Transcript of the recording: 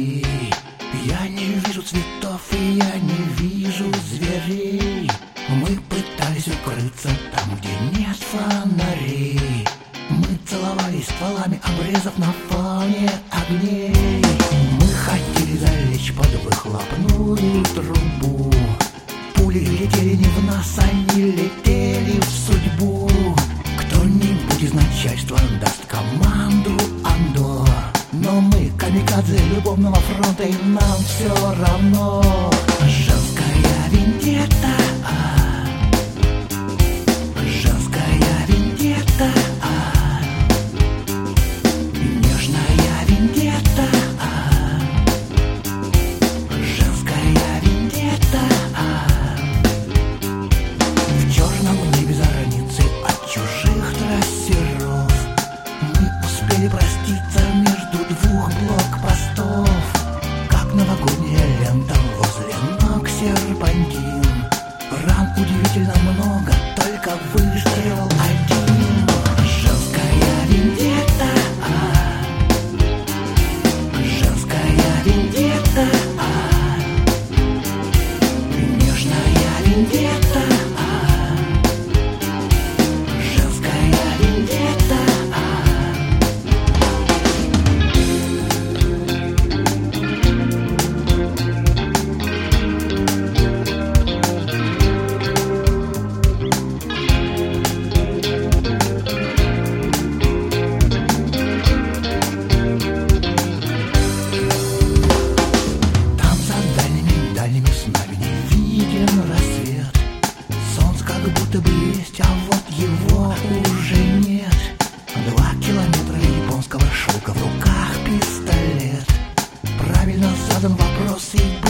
людей. Я не вижу цветов и я не вижу зверей. Мы пытались укрыться там, где нет фонарей. Мы целовались стволами обрезов на фоне огней. Мы хотели залечь под выхлопную трубу. Пули летели не в нас, они летели в судьбу. Кто-нибудь из начальства даст команду «Андо». Но мы камикадзе любовного фронта, и нам все равно. Женская вендетта, женская вендетта, нежная вендетта, женская вендетта. В черном небе зорницы от чужих трассеров мы успели проститься между двух блокпостов. Как новогодняя лента возле ног серпантин. Ран удивительно много, только выстрел один. Женская вендетта, женская вендетта, нежная вендетта, женская вендетта. Дальними снами не виден рассвет. Солнце как будто бы есть, а вот его уже нет. 2 километра японского шелка, в руках пистолет. Правильно задан вопрос и